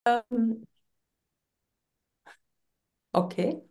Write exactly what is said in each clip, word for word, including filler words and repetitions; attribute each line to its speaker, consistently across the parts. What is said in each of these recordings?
Speaker 1: Ähm, Okay.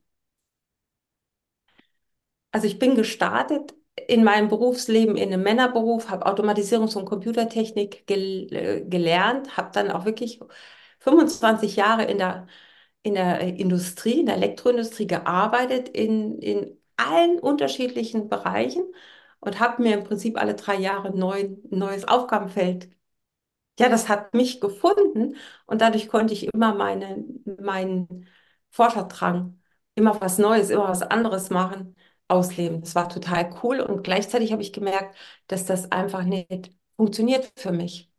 Speaker 1: Also ich bin gestartet in meinem Berufsleben in einem Männerberuf, habe Automatisierungs- und Computertechnik gel äh, gelernt, habe dann auch wirklich fünfundzwanzig Jahre in der, in der äh, Industrie, in der Elektroindustrie gearbeitet, in, in allen unterschiedlichen Bereichen und habe mir im Prinzip alle drei Jahre neu, ein neues Aufgabenfeld. Ja, das hat mich gefunden und dadurch konnte ich immer meine, meinen Forscherdrang, immer was Neues, immer was anderes machen, ausleben. Das war total cool und gleichzeitig habe ich gemerkt, dass das einfach nicht funktioniert für mich.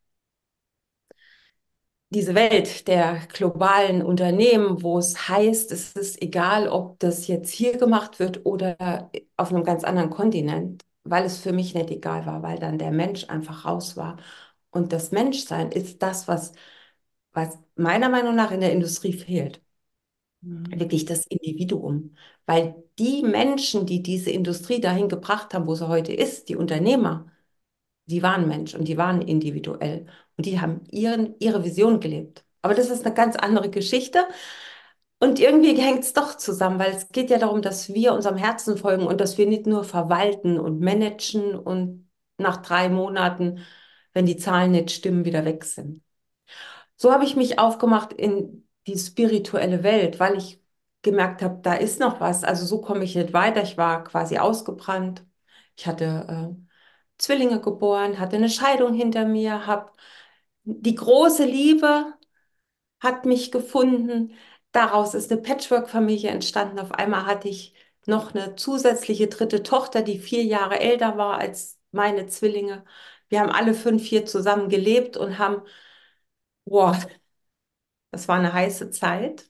Speaker 1: Diese Welt der globalen Unternehmen, wo es heißt, es ist egal, ob das jetzt hier gemacht wird oder auf einem ganz anderen Kontinent, weil es für mich nicht egal war, weil dann der Mensch einfach raus war. Und das Menschsein ist das, was was meiner Meinung nach in der Industrie fehlt,
Speaker 2: Mhm.
Speaker 1: wirklich das Individuum. Weil die Menschen, die diese Industrie dahin gebracht haben, wo sie heute ist, die Unternehmer, die waren Mensch und die waren individuell und die haben ihren, ihre Vision gelebt. Aber das ist eine ganz andere Geschichte. Und irgendwie hängt es doch zusammen, weil es geht ja darum, dass wir unserem Herzen folgen und dass wir nicht nur verwalten und managen und nach drei Monaten, wenn die Zahlen nicht stimmen, wieder weg sind. So habe ich mich aufgemacht in die spirituelle Welt, weil ich gemerkt habe, da ist noch was. Also so komme ich nicht weiter. Ich war quasi ausgebrannt. Ich hatte äh, Zwillinge geboren, hatte eine Scheidung hinter mir, habe die große Liebe hat mich gefunden. Daraus ist eine Patchwork-Familie entstanden. Auf einmal hatte ich noch eine zusätzliche dritte Tochter, die vier Jahre älter war als meine Zwillinge. Wir haben alle fünf hier zusammen gelebt und haben, boah, das war eine heiße Zeit,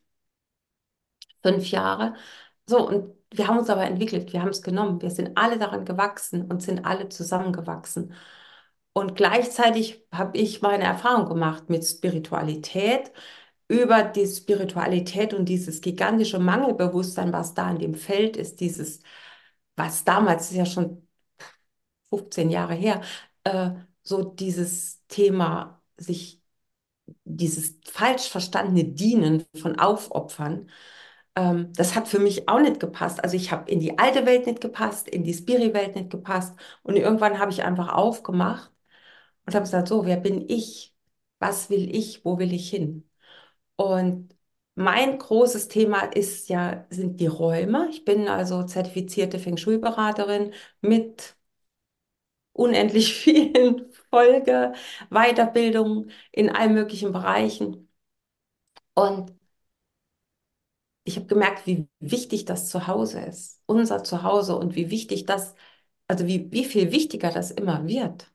Speaker 1: fünf Jahre. So, und wir haben uns aber entwickelt, wir haben es genommen. Wir sind alle daran gewachsen und sind alle zusammengewachsen. Und gleichzeitig habe ich meine Erfahrung gemacht mit Spiritualität. Über die Spiritualität und dieses gigantische Mangelbewusstsein, was da in dem Feld ist, dieses, was damals ist ja schon fünfzehn Jahre her, äh, so dieses Thema, sich dieses falsch verstandene Dienen von Aufopfern, ähm, das hat für mich auch nicht gepasst. Also ich habe in die alte Welt nicht gepasst, in die Spiri-Welt nicht gepasst. Und irgendwann habe ich einfach aufgemacht und habe gesagt, so, wer bin ich? Was will ich? Wo will ich hin? Und mein großes Thema ist ja, sind die Räume. Ich bin also zertifizierte Feng Shui-Beraterin mit unendlich vielen Folge, Weiterbildungen in allen möglichen Bereichen. Und ich habe gemerkt, wie wichtig das Zuhause ist, unser Zuhause und wie wichtig das, also wie, wie viel wichtiger das immer wird.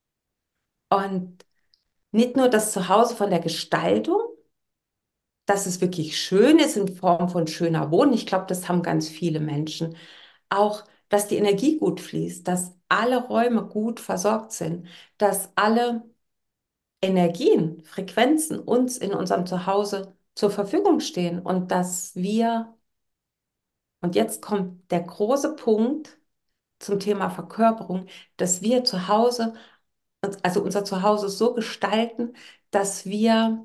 Speaker 1: Und nicht nur das Zuhause von der Gestaltung, dass es wirklich schön ist in Form von schöner Wohnen. Ich glaube, das haben ganz viele Menschen. Auch, dass die Energie gut fließt, dass alle Räume gut versorgt sind, dass alle Energien, Frequenzen uns in unserem Zuhause zur Verfügung stehen und dass wir, und jetzt kommt der große Punkt zum Thema Verkörperung, dass wir zu Hause, uns- also unser Zuhause so gestalten, dass wir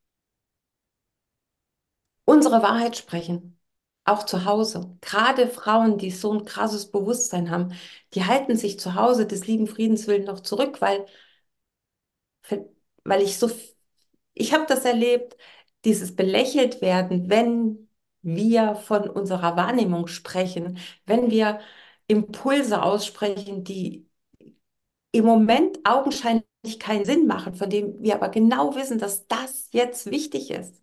Speaker 1: unsere Wahrheit sprechen. Auch zu Hause. Gerade Frauen, die so ein krasses Bewusstsein haben, die halten sich zu Hause des lieben Friedens willen noch zurück, weil, weil ich so, ich habe das erlebt, dieses belächelt werden, wenn wir von unserer Wahrnehmung sprechen, wenn wir Impulse aussprechen, die im Moment augenscheinlich keinen Sinn machen, von dem wir aber genau wissen, dass das jetzt wichtig ist.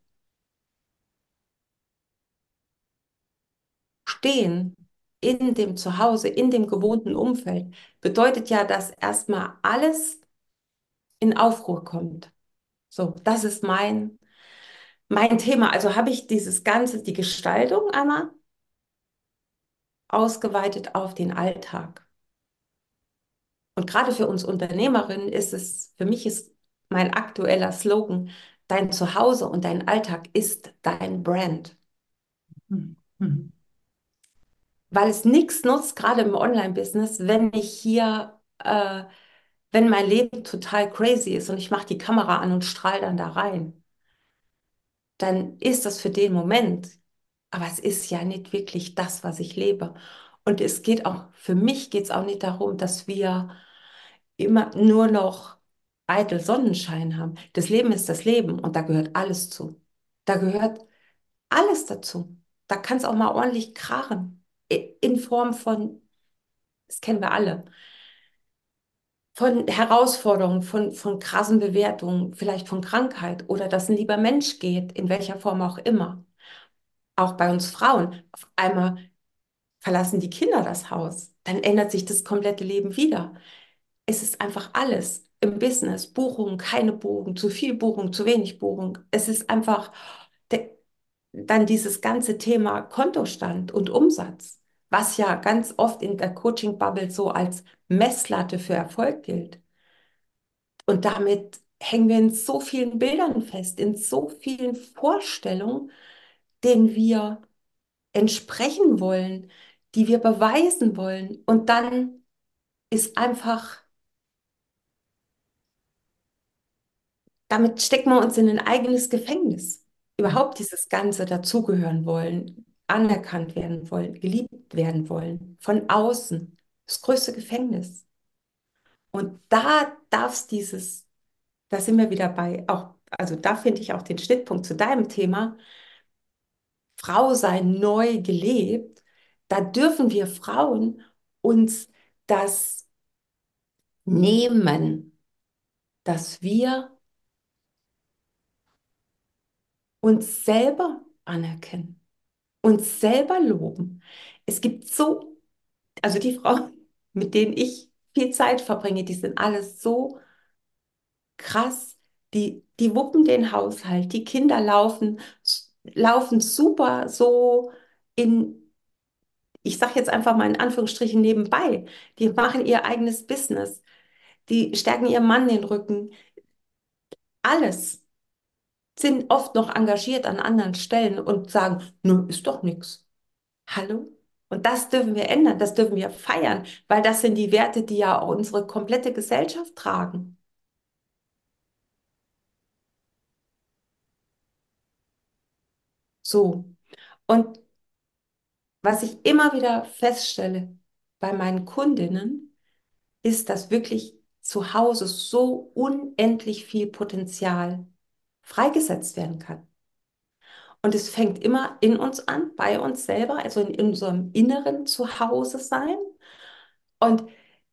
Speaker 1: Stehen in dem Zuhause, in dem gewohnten Umfeld, bedeutet ja, dass erstmal alles in Aufruhr kommt. So, das ist mein, mein Thema. Also habe ich dieses Ganze, die Gestaltung einmal ausgeweitet auf den Alltag. Und gerade für uns Unternehmerinnen ist es, für mich ist mein aktueller Slogan, dein Zuhause und dein Alltag ist dein Brand.
Speaker 2: Mhm. Mhm.
Speaker 1: Weil es nichts nutzt, gerade im Online-Business, wenn ich hier, äh, wenn mein Leben total crazy ist und ich mache die Kamera an und strahle dann da rein. dann ist das für den Moment. Aber es ist ja nicht wirklich das, was ich lebe. Und es geht auch, für mich geht es auch nicht darum, dass wir immer nur noch eitel Sonnenschein haben. Das Leben ist das Leben und da gehört alles zu. Da gehört alles dazu. Da kann es auch mal ordentlich krachen. I- In Form von, das kennen wir alle, von Herausforderungen, von, von krassen Bewertungen, vielleicht von Krankheit oder dass ein lieber Mensch geht, in welcher Form auch immer. Auch bei uns Frauen. Auf einmal verlassen die Kinder das Haus. Dann ändert sich das komplette Leben wieder. Es ist einfach alles im Business. Buchung, keine Buchung, zu viel Buchung, zu wenig Buchung. Es ist einfach de- dann dieses ganze Thema Kontostand und Umsatz, was ja ganz oft in der Coaching-Bubble so als Messlatte für Erfolg gilt. Und damit hängen wir in so vielen Bildern fest, in so vielen Vorstellungen, denen wir entsprechen wollen, die wir beweisen wollen. Und dann ist einfach, damit stecken wir uns in ein eigenes Gefängnis. Überhaupt dieses ganze Dazugehören wollen, anerkannt werden wollen, geliebt werden wollen, von außen. Das größte Gefängnis. Und da darf es dieses, da sind wir wieder bei, auch, also da finde ich auch den Schnittpunkt zu deinem Thema, Frau sein neu gelebt. Da dürfen wir Frauen uns das nehmen, dass wir uns selber anerkennen, uns selber loben. Es gibt so, also die Frauen, mit denen ich viel Zeit verbringe, die sind alles so krass. Die, die wuppen den Haushalt, die Kinder laufen, laufen super so in, ich sage jetzt einfach mal in Anführungsstrichen nebenbei. Die machen ihr eigenes Business, die stärken ihrem Mann den Rücken, alles. Sind oft noch engagiert an anderen Stellen und sagen, nö, ist doch nichts. Hallo? Und das dürfen wir ändern, das dürfen wir feiern, weil das sind die Werte, die ja auch unsere komplette Gesellschaft tragen. So. Und was ich immer wieder feststelle bei meinen Kundinnen, ist, dass wirklich zu Hause so unendlich viel Potenzial freigesetzt werden kann. Und es fängt immer in uns an, bei uns selber, also in unserem inneren Zuhause sein. Und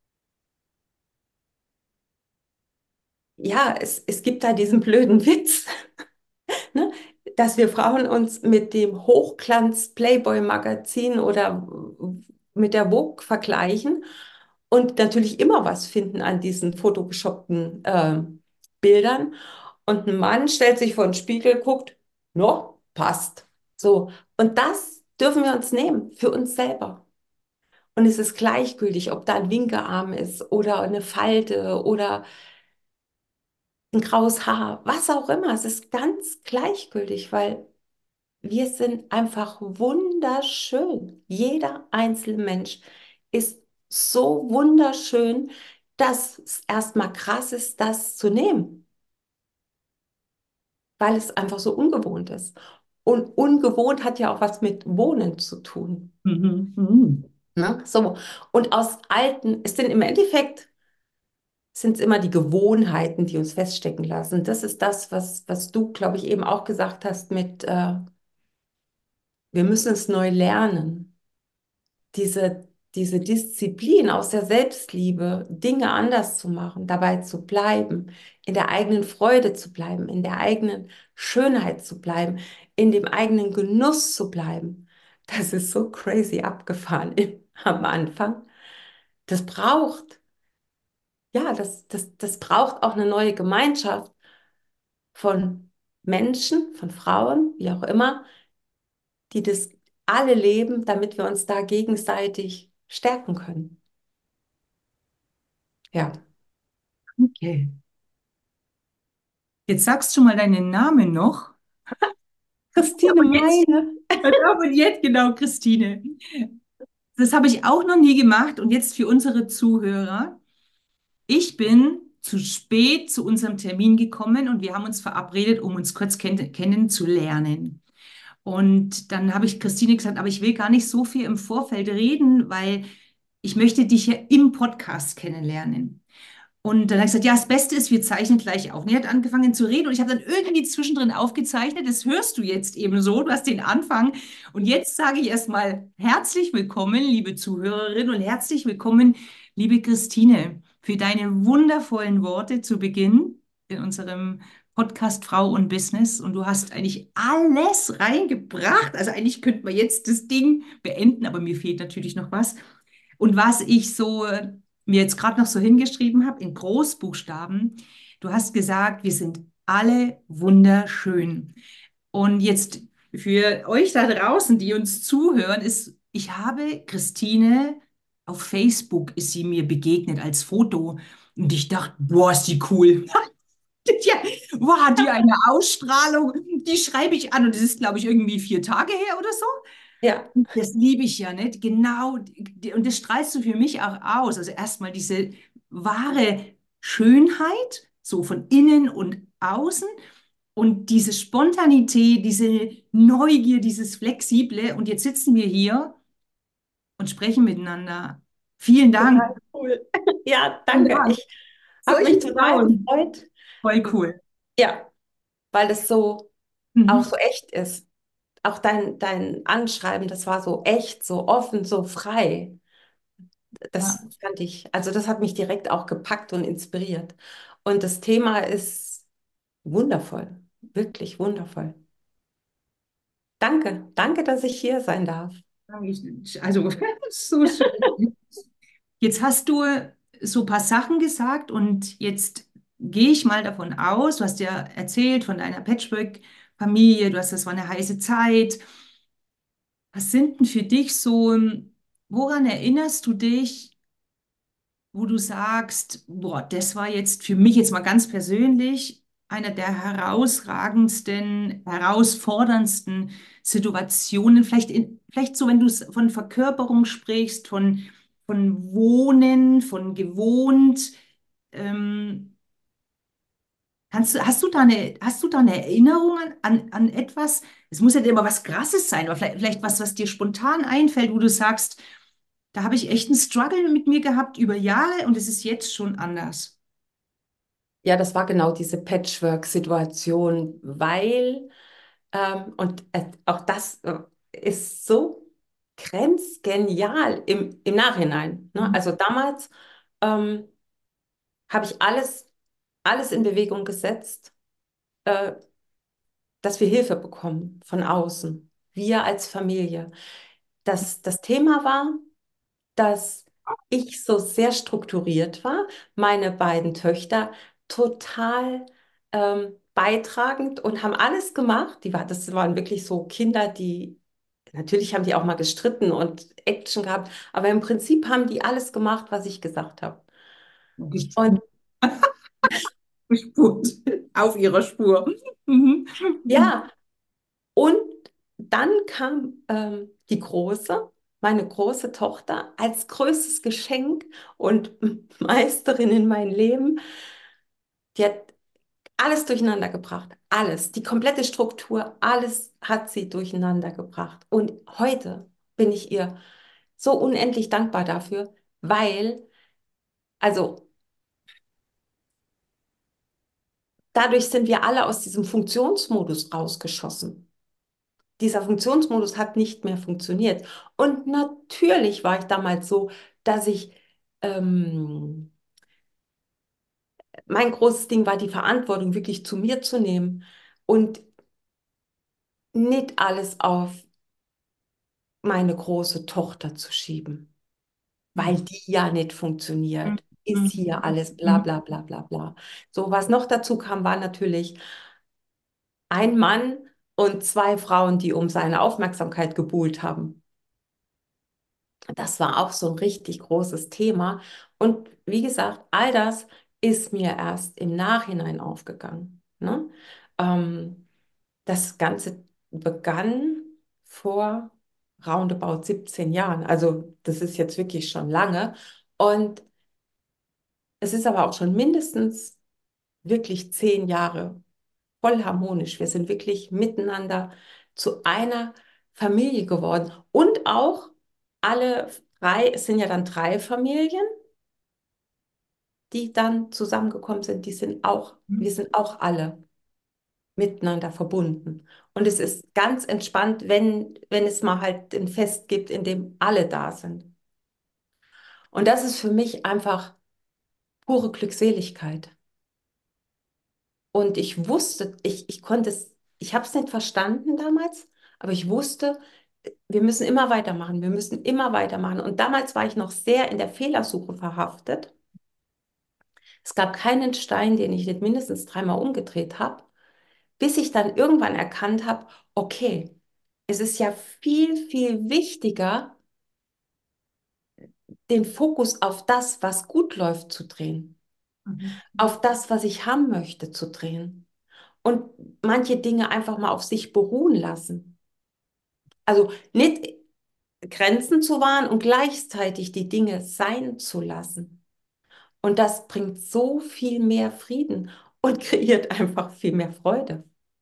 Speaker 1: ja, es, es gibt da diesen blöden Witz, ne, dass wir Frauen uns mit dem Hochglanz-Playboy-Magazin oder mit der Vogue vergleichen und natürlich immer was finden an diesen photoshoppten äh, Bildern. Und ein Mann stellt sich vor den Spiegel, guckt, no, passt. So. Und das dürfen wir uns nehmen für uns selber. Und es ist gleichgültig, ob da ein Winkearm ist oder eine Falte oder ein graues Haar, was auch immer. Es ist ganz gleichgültig, weil wir sind einfach wunderschön. Jeder einzelne Mensch ist so wunderschön, dass es erstmal krass ist, das zu nehmen, weil es einfach so ungewohnt ist. Und ungewohnt hat ja auch was mit Wohnen zu tun.
Speaker 2: Mhm. Mhm.
Speaker 1: Ne? So. Und aus alten, es sind im Endeffekt sind es immer die Gewohnheiten, die uns feststecken lassen. Das ist das, was, was du, glaube ich, eben auch gesagt hast mit, äh, wir müssen es neu lernen. Diese, diese Disziplin aus der Selbstliebe, Dinge anders zu machen, dabei zu bleiben, in der eigenen Freude zu bleiben, in der eigenen Schönheit zu bleiben, in dem eigenen Genuss zu bleiben. Das ist so crazy abgefahren im, am Anfang. Das braucht, ja, das, das, das braucht auch eine neue Gemeinschaft von Menschen, von Frauen, wie auch immer, die das alle leben, damit wir uns da gegenseitig stärken können. Ja,
Speaker 2: Okay. Jetzt sagst du mal deinen Namen noch.
Speaker 1: Christine
Speaker 2: Und jetzt,
Speaker 1: meine.
Speaker 2: und jetzt genau, Christine. Das habe ich auch noch nie gemacht. Und jetzt für unsere Zuhörer. Ich bin zu spät zu unserem Termin gekommen und wir haben uns verabredet, um uns kurz kenn kennenzulernen. Und dann habe ich Christine gesagt, aber ich will gar nicht so viel im Vorfeld reden, weil ich möchte dich ja im Podcast kennenlernen. Und dann habe ich gesagt, ja, das Beste ist, wir zeichnen gleich auf. Und er hat angefangen zu reden und ich habe dann irgendwie zwischendrin aufgezeichnet. Das hörst du jetzt eben so, du hast den Anfang. Und jetzt sage ich erstmal herzlich willkommen, liebe Zuhörerin, und herzlich willkommen, liebe Christine, für deine wundervollen Worte zu Beginn in unserem Podcast Frau und Business. Und du hast eigentlich alles reingebracht. Also eigentlich könnte man jetzt das Ding beenden, aber mir fehlt natürlich noch was. Und was ich so äh, mir jetzt gerade noch so hingeschrieben habe, in Großbuchstaben, du hast gesagt, wir sind alle wunderschön. Und jetzt für euch da draußen, die uns zuhören, ist, ich habe Christine auf Facebook ist sie mir begegnet als Foto. Und ich dachte, boah, ist die cool. Ja, wow, hat die eine Ausstrahlung, die schreibe ich an und das ist, glaube ich, irgendwie vier Tage her oder so.
Speaker 1: Ja,
Speaker 2: Das liebe ich ja nicht. Genau. Und das strahlst du für mich auch aus. Also erstmal diese wahre Schönheit, so von innen und außen. Und diese Spontanität, diese Neugier, dieses Flexible. Und jetzt sitzen wir hier und sprechen miteinander. Vielen Dank.
Speaker 1: total cool. Ja,
Speaker 2: Vielen
Speaker 1: danke.
Speaker 2: Dank.
Speaker 1: Ich habe mich
Speaker 2: Solche
Speaker 1: total
Speaker 2: Frauen.
Speaker 1: gefreut.
Speaker 2: Voll cool.
Speaker 1: Ja, weil es so auch
Speaker 2: Mhm.
Speaker 1: so echt ist. Auch dein, dein Anschreiben, das war so echt, so offen, so frei.
Speaker 2: Ja,
Speaker 1: Das fand ich, also das hat mich direkt auch gepackt und inspiriert. Und das Thema ist wundervoll, wirklich wundervoll. Danke, danke, dass ich hier sein darf.
Speaker 2: ich, also so schön. Jetzt hast du so ein paar Sachen gesagt und jetzt gehe ich mal davon aus, du hast ja erzählt von deiner Patchwork-Familie, du hast, das war eine heiße Zeit. Was sind denn für dich so, woran erinnerst du dich, wo du sagst, boah, das war jetzt für mich jetzt mal ganz persönlich einer der herausragendsten, herausforderndsten Situationen, vielleicht, in, vielleicht so, wenn du es von Verkörperung sprichst, von, von Wohnen, von gewohnt, ähm, kannst du, hast du da eine, hast du da eine Erinnerung an, an, an etwas? Es muss ja nicht immer was Krasses sein, aber vielleicht, vielleicht was, was dir spontan einfällt, wo du sagst, da habe ich echt einen Struggle mit mir gehabt über Jahre und es ist jetzt schon anders.
Speaker 1: Ja, das war genau diese Patchwork-Situation, weil, ähm, und äh, auch das äh, ist so grenzgenial im, im Nachhinein. Ne?
Speaker 2: Mhm.
Speaker 1: Also damals ähm, habe ich alles, alles in Bewegung gesetzt, äh, dass wir Hilfe bekommen von außen, wir als Familie. Das, das Thema war, dass ich so sehr strukturiert war, meine beiden Töchter total ähm, beitragend und haben alles gemacht. Die war, das waren wirklich so Kinder, die, natürlich haben die auch mal gestritten und Action gehabt, aber im Prinzip haben die alles gemacht, was ich gesagt habe. Und
Speaker 2: Gespurt. Gespurt. Auf ihrer Spur. Mhm.
Speaker 1: ja, und dann kam ähm, die Große, meine große Tochter, als größtes Geschenk und Meisterin in mein Leben. Die hat alles durcheinander gebracht. Alles. Die komplette Struktur, alles hat sie durcheinander gebracht. Und heute bin ich ihr so unendlich dankbar dafür, weil, also dadurch sind wir alle aus diesem Funktionsmodus rausgeschossen. Dieser Funktionsmodus hat nicht mehr funktioniert. Und natürlich war ich damals so, dass ich, ähm, mein großes Ding war, die Verantwortung wirklich zu mir zu nehmen und nicht alles auf meine große Tochter zu schieben, weil
Speaker 2: Mhm.
Speaker 1: die ja nicht funktioniert. Ist hier alles bla
Speaker 2: Mhm.
Speaker 1: bla bla bla bla. So, was noch dazu kam, war natürlich ein Mann und zwei Frauen, die um seine Aufmerksamkeit gebuhlt haben. Das war auch so ein richtig großes Thema. Und wie gesagt, all das ist mir erst im Nachhinein aufgegangen. Ne? Ähm, das Ganze begann vor roundabout siebzehn Jahren. Also das ist jetzt wirklich schon lange. Und Es ist aber auch schon mindestens wirklich zehn Jahre voll harmonisch. Wir sind wirklich miteinander zu einer Familie geworden. Und auch alle drei, es sind ja dann drei Familien, die dann zusammengekommen sind, die sind auch, wir sind auch alle miteinander verbunden. Und es ist ganz entspannt, wenn, wenn es mal halt ein Fest gibt, in dem alle da sind. Und das ist für mich einfach pure Glückseligkeit. Und ich wusste, ich, ich konnte es, ich habe es nicht verstanden damals, aber ich wusste, wir müssen immer weitermachen, wir müssen immer weitermachen. Und damals war ich noch sehr in der Fehlersuche verhaftet. Es gab keinen Stein, den ich nicht mindestens dreimal umgedreht habe, bis ich dann irgendwann erkannt habe, okay, es ist ja viel, viel wichtiger, den Fokus auf das, was gut läuft, zu drehen,
Speaker 2: Mhm.
Speaker 1: auf das, was ich haben möchte, zu drehen und manche Dinge einfach mal auf sich beruhen lassen. Also nicht Grenzen zu wahren und gleichzeitig die Dinge sein zu lassen. Und das bringt so viel mehr Frieden und kreiert einfach viel mehr Freude.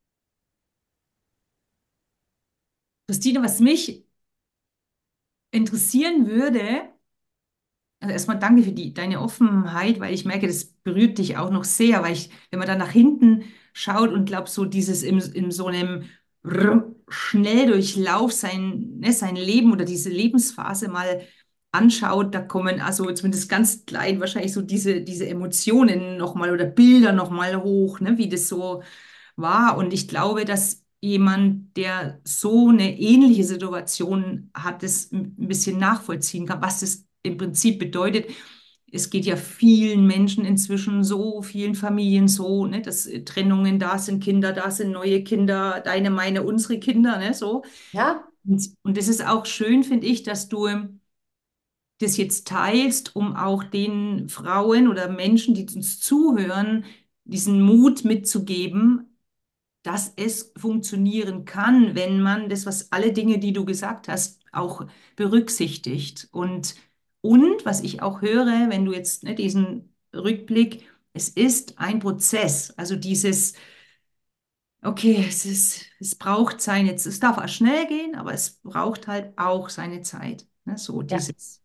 Speaker 2: Christine, was mich interessieren würde, also erstmal danke für die, deine Offenheit, weil ich merke, das berührt dich auch noch sehr, weil ich, wenn man da nach hinten schaut und glaubt, so dieses im, in so einem R- Schnelldurchlauf sein, ne, sein Leben oder diese Lebensphase mal anschaut, da kommen also zumindest ganz klein wahrscheinlich so diese, diese Emotionen nochmal oder Bilder nochmal hoch, ne, wie das so war. Und ich glaube, dass jemand, der so eine ähnliche Situation hat, das ein bisschen nachvollziehen kann, was das im Prinzip bedeutet. Es geht ja vielen Menschen inzwischen so, vielen Familien so, ne, dass Trennungen da sind, Kinder da sind, neue Kinder, deine, meine, unsere Kinder, ne, so.
Speaker 1: Ja,
Speaker 2: Und, und das ist auch schön, finde ich, dass du das jetzt teilst, um auch den Frauen oder Menschen, die uns zuhören, diesen Mut mitzugeben, dass es funktionieren kann, wenn man das, was alle Dinge, die du gesagt hast, auch berücksichtigt. Und, und was ich auch höre, wenn du jetzt ne, diesen Rückblick, es ist ein Prozess. Also dieses, okay, es ist, es braucht seine, es darf auch schnell gehen, aber es braucht halt auch seine Zeit. Ne? So
Speaker 1: ja,
Speaker 2: dieses.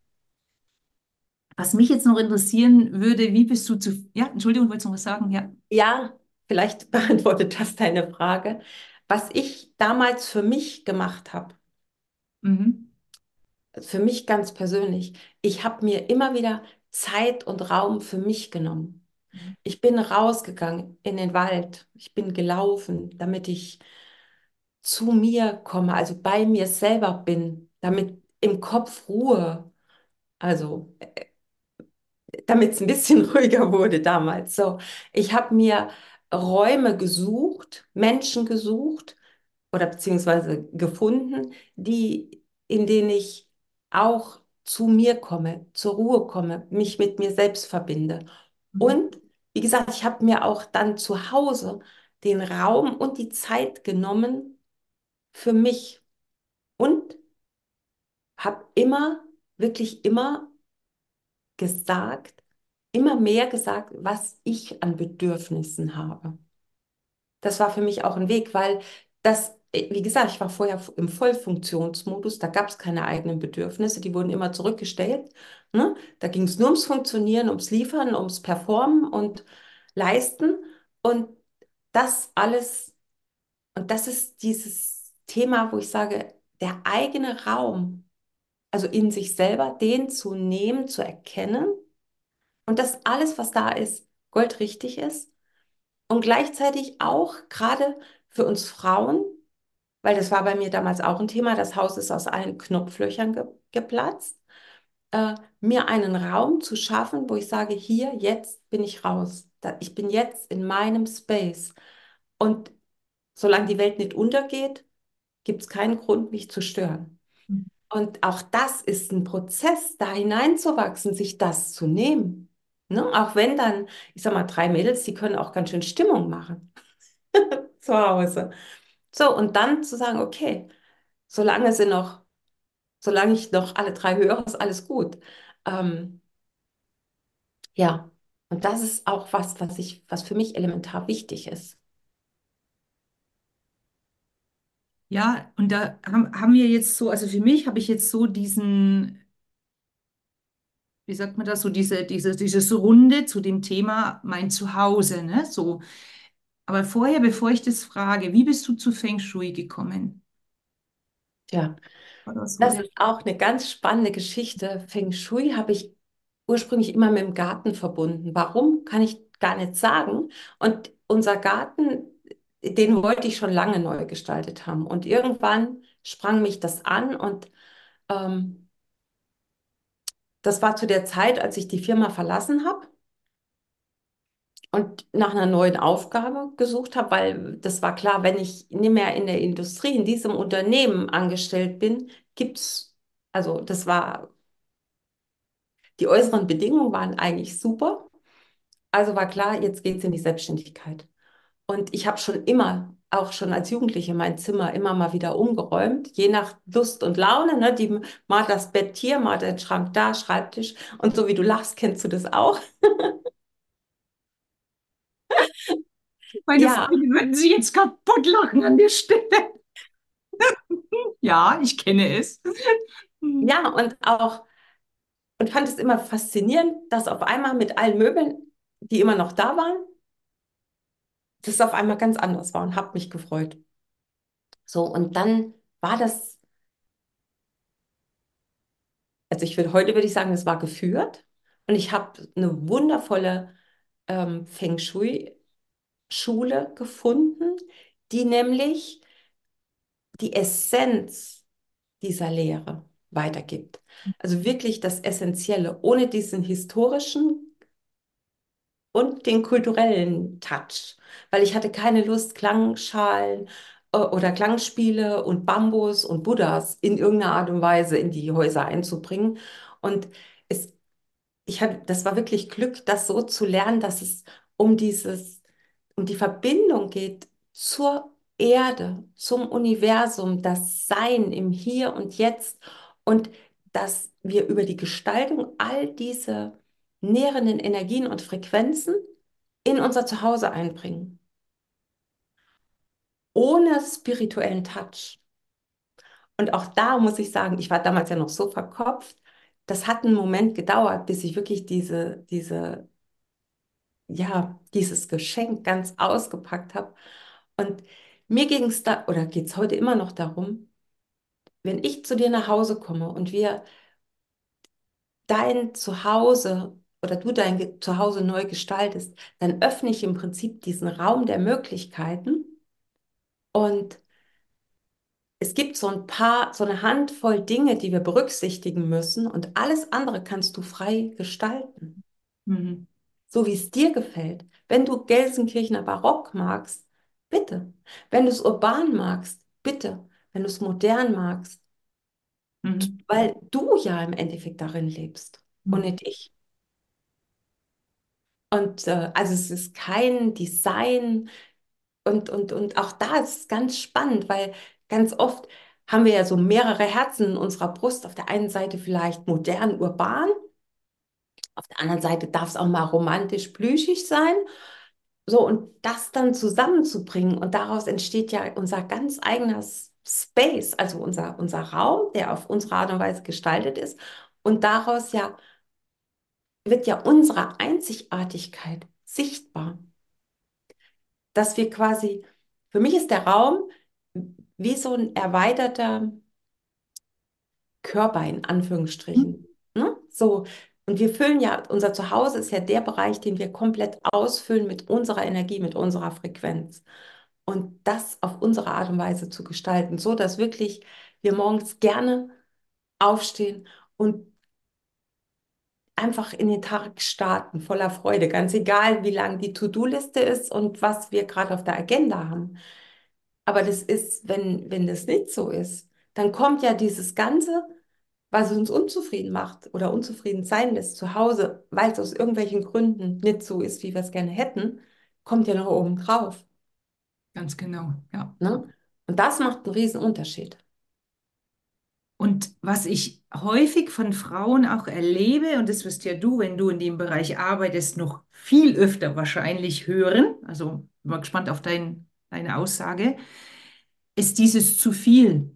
Speaker 2: Was mich jetzt noch interessieren würde, wie bist du zu, ja, Entschuldigung, wolltest du noch was sagen? Ja.
Speaker 1: ja, vielleicht beantwortet das deine Frage. Was ich damals für mich gemacht habe,
Speaker 2: Mhm.
Speaker 1: für mich ganz persönlich, ich habe mir immer wieder Zeit und Raum für mich genommen. Ich bin rausgegangen in den Wald, ich bin gelaufen, damit ich zu mir komme, also bei mir selber bin, damit im Kopf Ruhe, also damit es ein bisschen ruhiger wurde damals. So, ich habe mir Räume gesucht, Menschen gesucht oder beziehungsweise gefunden, die, in denen ich auch zu mir komme, zur Ruhe komme, mich mit mir selbst verbinde.
Speaker 2: Mhm.
Speaker 1: Und wie gesagt, ich habe mir auch dann zu Hause den Raum und die Zeit genommen für mich und habe immer, wirklich immer gesagt, immer mehr gesagt, was ich an Bedürfnissen habe. Das war für mich auch ein Weg, weil das, äh, wie gesagt, ich war vorher im Vollfunktionsmodus, da gab es keine eigenen Bedürfnisse, die wurden immer zurückgestellt. Ne? Da ging es nur ums Funktionieren, ums Liefern, ums Performen und Leisten. Und das alles, und das ist dieses Thema, wo ich sage, der eigene Raum, also in sich selber, den zu nehmen, zu erkennen und dass alles, was da ist, goldrichtig ist und gleichzeitig auch gerade für uns Frauen, weil das war bei mir damals auch ein Thema, das Haus ist aus allen Knopflöchern ge geplatzt, äh, mir einen Raum zu schaffen, wo ich sage, hier, jetzt bin ich raus. Da, ich bin jetzt in meinem Space. Und solange die Welt nicht untergeht, gibt es keinen Grund, mich zu stören. Und auch das ist ein Prozess, da hineinzuwachsen, sich das zu nehmen. Ne? Auch wenn dann, ich sag mal, drei Mädels, die können auch ganz schön Stimmung machen zu Hause. So, und dann zu sagen, okay, solange sie noch, solange ich noch alle drei höre, ist alles gut. Ähm, ja, Und das ist auch was, was ich, was für mich elementar wichtig ist.
Speaker 2: Ja, und da haben, haben wir jetzt so, also für mich habe ich jetzt so diesen, wie sagt man das, so diese, diese, dieses Runde zu dem Thema mein Zuhause, ne? So. Aber vorher, bevor ich das frage, wie bist du zu Feng Shui gekommen?
Speaker 1: Ja.
Speaker 2: Oder so
Speaker 1: Das
Speaker 2: der.
Speaker 1: ist auch eine ganz spannende Geschichte. Feng Shui habe ich ursprünglich immer mit dem Garten verbunden. Warum, kann ich gar nicht sagen. Und unser Garten, den wollte ich schon lange neu gestaltet haben. Und irgendwann sprang mich das an und ähm, das war zu der Zeit, als ich die Firma verlassen habe und nach einer neuen Aufgabe gesucht habe, weil das war klar, wenn ich nicht mehr in der Industrie, in diesem Unternehmen angestellt bin, gibt's, also das war, die äußeren Bedingungen waren eigentlich super. Also war klar, jetzt geht es in die Selbstständigkeit. Und ich habe schon immer, auch schon als Jugendliche, mein Zimmer immer mal wieder umgeräumt, je nach Lust und Laune. Ne? Die, mal das Bett hier, mal den Schrank da, Schreibtisch. Und so wie du lachst, kennst du das auch?
Speaker 2: Meine
Speaker 1: Ja,
Speaker 2: Freunde würden sich jetzt kaputt lachen an der Stelle. Ja, ich kenne es. Hm.
Speaker 1: ja, und auch, und fand es immer faszinierend, dass auf einmal mit allen Möbeln, die immer noch da waren, das auf einmal ganz anders war und habe mich gefreut. So, und dann war das, also ich will, heute würde ich sagen, es war geführt. Und ich habe eine wundervolle ähm, Feng Shui-Schule gefunden, die nämlich die Essenz dieser Lehre weitergibt. Also wirklich das Essentielle, ohne diesen historischen und den kulturellen Touch, weil ich hatte keine Lust, Klangschalen äh, oder Klangspiele und Bambus und Buddhas in irgendeiner Art und Weise in die Häuser einzubringen. Und es, ich hatte, das war wirklich Glück, das so zu lernen, dass es um dieses, um die Verbindung geht zur Erde, zum Universum, das Sein im Hier und Jetzt und dass wir über die Gestaltung all diese nährenden Energien und Frequenzen in unser Zuhause einbringen, ohne spirituellen Touch. Und auch da muss ich sagen, ich war damals ja noch so verkopft, das hat einen Moment gedauert, bis ich wirklich diese, diese, ja, dieses Geschenk ganz ausgepackt habe. Und mir ging es da, oder geht es heute immer noch darum, wenn ich zu dir nach Hause komme und wir dein Zuhause oder du dein Ge- Zuhause neu gestaltest, dann öffne ich im Prinzip diesen Raum der Möglichkeiten und es gibt so ein paar, so eine Handvoll Dinge, die wir berücksichtigen müssen und alles andere kannst du frei gestalten,
Speaker 2: Mhm.
Speaker 1: so wie es dir gefällt. Wenn du Gelsenkirchener Barock magst, bitte. Wenn du es urban magst, bitte. Wenn du es modern magst,
Speaker 2: Mhm.
Speaker 1: weil du ja im Endeffekt darin lebst und
Speaker 2: Mhm.
Speaker 1: nicht ich. Und äh, also es ist kein Design und, und, und auch da ist es ganz spannend, weil ganz oft haben wir ja so mehrere Herzen in unserer Brust. Auf der einen Seite vielleicht modern, urban, auf der anderen Seite darf es auch mal romantisch, plüschig sein. So, und das dann zusammenzubringen und daraus entsteht ja unser ganz eigener S- Space, also unser, unser Raum, der auf unsere Art und Weise gestaltet ist. Und daraus ja wird ja unsere Einzigartigkeit sichtbar, dass wir quasi, für mich ist der Raum wie so ein erweiterter Körper in Anführungsstrichen. Ne? So, und wir füllen ja, unser Zuhause ist ja der Bereich, den wir komplett ausfüllen mit unserer Energie, mit unserer Frequenz. Und das auf unsere Art und Weise zu gestalten, so dass wirklich wir morgens gerne aufstehen und einfach in den Tag starten, voller Freude, ganz egal, wie lang die To-Do-Liste ist und was wir gerade auf der Agenda haben. Aber das ist, wenn, wenn das nicht so ist, dann kommt ja dieses Ganze, was uns unzufrieden macht oder unzufrieden sein lässt zu Hause, weil es aus irgendwelchen Gründen nicht so ist, wie wir es gerne hätten, kommt ja noch oben drauf.
Speaker 2: Ganz genau, ja.
Speaker 1: Ne? Und das macht einen riesen Unterschied.
Speaker 2: Und was ich häufig von Frauen auch erlebe, und das wirst ja du, wenn du in dem Bereich arbeitest, noch viel öfter wahrscheinlich hören, also bin mal gespannt auf dein, deine Aussage, ist dieses zu viel.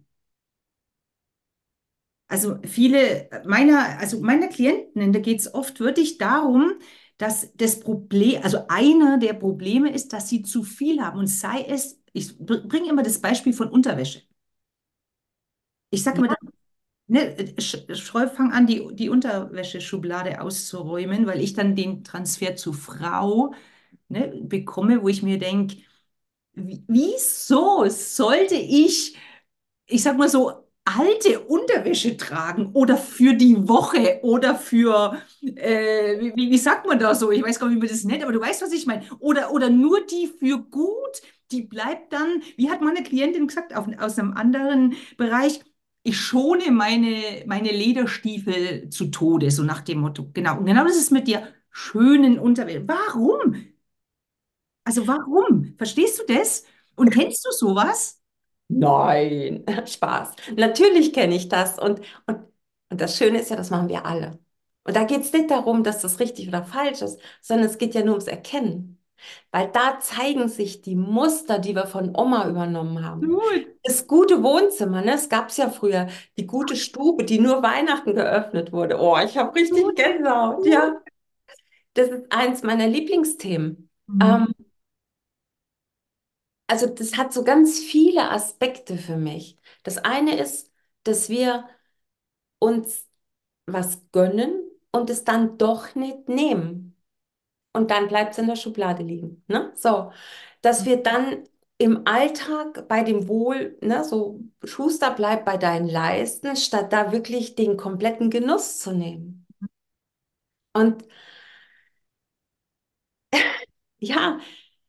Speaker 2: Also viele meiner, also meiner Klienten, da geht es oft wirklich darum, dass das Problem, also einer der Probleme ist, dass sie zu viel haben. Und sei es, ich bringe immer das Beispiel von Unterwäsche. Ich sage immer,
Speaker 1: Ja,
Speaker 2: ne, sch- sch- fang an, die, die Unterwäscheschublade auszuräumen, weil ich dann den Transfer zur Frau, ne, bekomme, wo ich mir denke, wieso sollte ich, ich sag mal so, alte Unterwäsche tragen oder für die Woche oder für, äh, wie, wie wie sagt man da so? Ich weiß gar nicht, wie man das nennt, aber du weißt, was ich meine. Oder, oder nur die für gut, die bleibt dann, wie hat meine Klientin gesagt, auf, aus einem anderen Bereich, ich schone meine, meine Lederstiefel zu Tode, so nach dem Motto. Genau. Und genau das ist mit der schönen Unterwäsche. Warum? Also warum? Verstehst du das? Und kennst du sowas?
Speaker 1: nein, Spaß. Natürlich kenne ich das. Und, und, und das Schöne ist ja, das machen wir alle. Und da geht es nicht darum, dass das richtig oder falsch ist, sondern es geht ja nur ums Erkennen. Weil da zeigen sich die Muster, die wir von Oma übernommen haben.
Speaker 2: Gut.
Speaker 1: Das gute Wohnzimmer, ne? Es gab es ja früher, die gute Stube, die nur Weihnachten geöffnet wurde. Oh, ich habe richtig
Speaker 2: Gut,
Speaker 1: Gänsehaut,
Speaker 2: gut.
Speaker 1: ja. Das ist eins meiner Lieblingsthemen.
Speaker 2: Mhm.
Speaker 1: Ähm, also das hat so ganz viele Aspekte für mich. Das eine ist, dass wir uns was gönnen und es dann doch nicht nehmen. Und dann bleibt es in der Schublade liegen. Ne? So, dass wir dann im Alltag bei dem Wohl, ne, so Schuster bleibt bei deinen Leisten, statt da wirklich den kompletten Genuss zu nehmen. Und ja,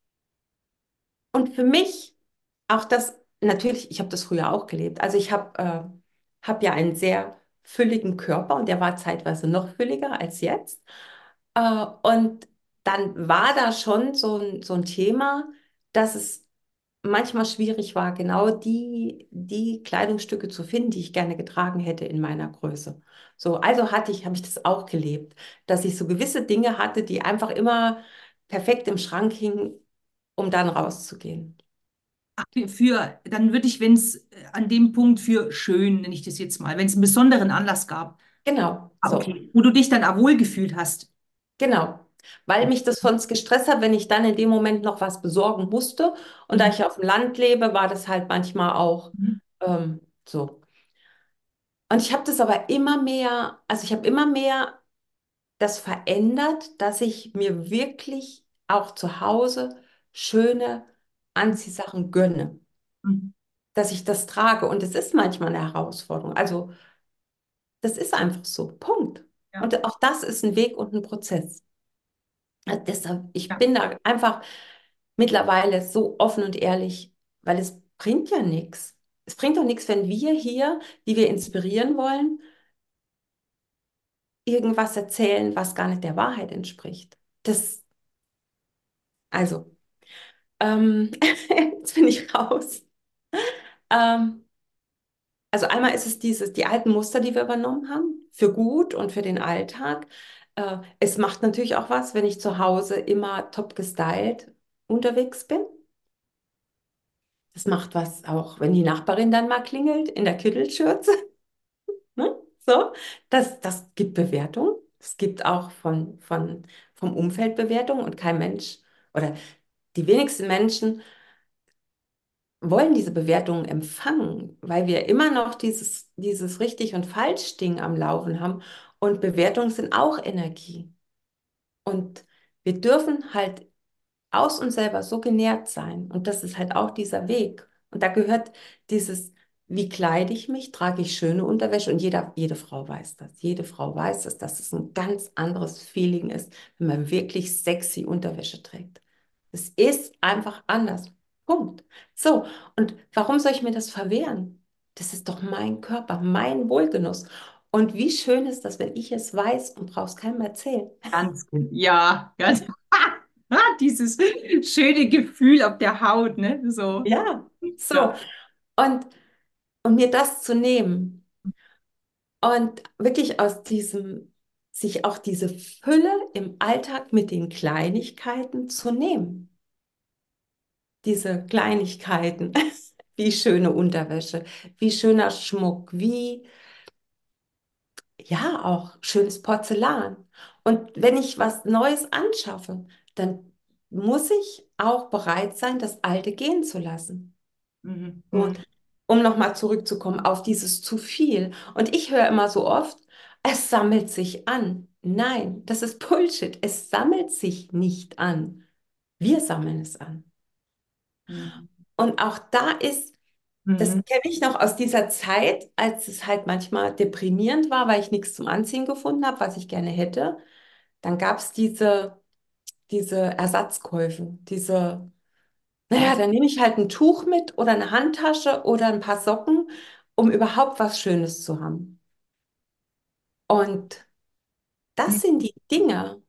Speaker 1: und für mich auch das, natürlich, ich habe das früher auch gelebt. Also ich habe äh, hab ja einen sehr fülligen Körper und der war zeitweise noch fülliger als jetzt. Äh, und dann war da schon so ein, so ein Thema, dass es manchmal schwierig war, genau die, die Kleidungsstücke zu finden, die ich gerne getragen hätte in meiner Größe. So, also hatte ich, habe ich das auch gelebt, dass ich so gewisse Dinge hatte, die einfach immer perfekt im Schrank hingen, um dann rauszugehen.
Speaker 2: Ach, für, für- dann würde ich, wenn es an dem Punkt für schön, nenne ich das jetzt mal, wenn es einen besonderen Anlass gab.
Speaker 1: Genau,
Speaker 2: Ah,
Speaker 1: so,
Speaker 2: okay. Wo du dich dann auch wohl gefühlt hast.
Speaker 1: genau. Weil mich das sonst gestresst hat, wenn ich dann in dem Moment noch was besorgen musste. Und da
Speaker 2: Mhm.
Speaker 1: ich auf dem Land lebe, war das halt manchmal auch
Speaker 2: Mhm.
Speaker 1: ähm, so. Und ich habe das aber immer mehr, also ich habe immer mehr das verändert, dass ich mir wirklich auch zu Hause schöne Anziehsachen gönne,
Speaker 2: Mhm.
Speaker 1: dass ich das trage. Und es ist manchmal eine Herausforderung. Also das ist einfach so. Punkt.
Speaker 2: Ja,
Speaker 1: Und auch das ist ein Weg und ein Prozess. Also deshalb, ich
Speaker 2: ja.
Speaker 1: bin da einfach mittlerweile so offen und ehrlich, weil es bringt ja nichts. Es bringt doch nichts, wenn wir hier, die wir inspirieren wollen, irgendwas erzählen, was gar nicht der Wahrheit entspricht. Das, also, ähm, jetzt bin ich raus. Ähm, also einmal ist es dieses, die alten Muster, die wir übernommen haben, für gut und für den Alltag. Äh, es macht natürlich auch was, wenn ich zu Hause immer top gestylt unterwegs bin. Das macht was auch, wenn die Nachbarin dann mal klingelt in der Kittelschürze. Ne? So, das, das gibt Bewertung. Es gibt auch von, von, vom Umfeld Bewertung und kein Mensch oder die wenigsten Menschen wollen diese Bewertungen empfangen, weil wir immer noch dieses, dieses richtig und falsch Ding am Laufen haben. Und Bewertungen sind auch Energie. Und wir dürfen halt aus uns selber so genährt sein. Und das ist halt auch dieser Weg. Und da gehört dieses, wie kleide ich mich? Trage ich schöne Unterwäsche? Und jeder, jede Frau weiß das. Jede Frau weiß das, dass es ein ganz anderes Feeling ist, wenn man wirklich sexy Unterwäsche trägt. Es ist einfach anders. Punkt. So, und warum soll ich mir das verwehren? Das ist doch mein Körper, mein Wohlgenuss. Und wie schön ist das, wenn ich es weiß und brauche es keinem erzählen.
Speaker 2: Ganz gut. Ja, ganz. Dieses schöne Gefühl auf der Haut, ne? So.
Speaker 1: Ja,
Speaker 2: Ja.
Speaker 1: so. Und Und mir das zu nehmen. Und wirklich aus diesem, sich auch diese Fülle im Alltag mit den Kleinigkeiten zu nehmen. Diese Kleinigkeiten, wie schöne Unterwäsche, wie schöner Schmuck, wie ja auch schönes Porzellan. Und wenn ich was Neues anschaffe, dann muss ich auch bereit sein, das Alte gehen zu lassen.
Speaker 2: Mhm.
Speaker 1: So,
Speaker 2: Mhm.
Speaker 1: um nochmal zurückzukommen auf dieses zu viel. Und ich höre immer so oft, es sammelt sich an. Nein, das ist Bullshit. Es sammelt sich nicht an. Wir sammeln es an.
Speaker 2: Mhm.
Speaker 1: Und auch da ist, das
Speaker 2: Mhm.
Speaker 1: kenne ich noch aus dieser Zeit, als es halt manchmal deprimierend war, weil ich nichts zum Anziehen gefunden habe, was ich gerne hätte. Dann gab es diese, diese Ersatzkäufe, diese, naja, dann nehme ich halt ein Tuch mit oder eine Handtasche oder ein paar Socken, um überhaupt was Schönes zu haben. Und das sind die Dinge,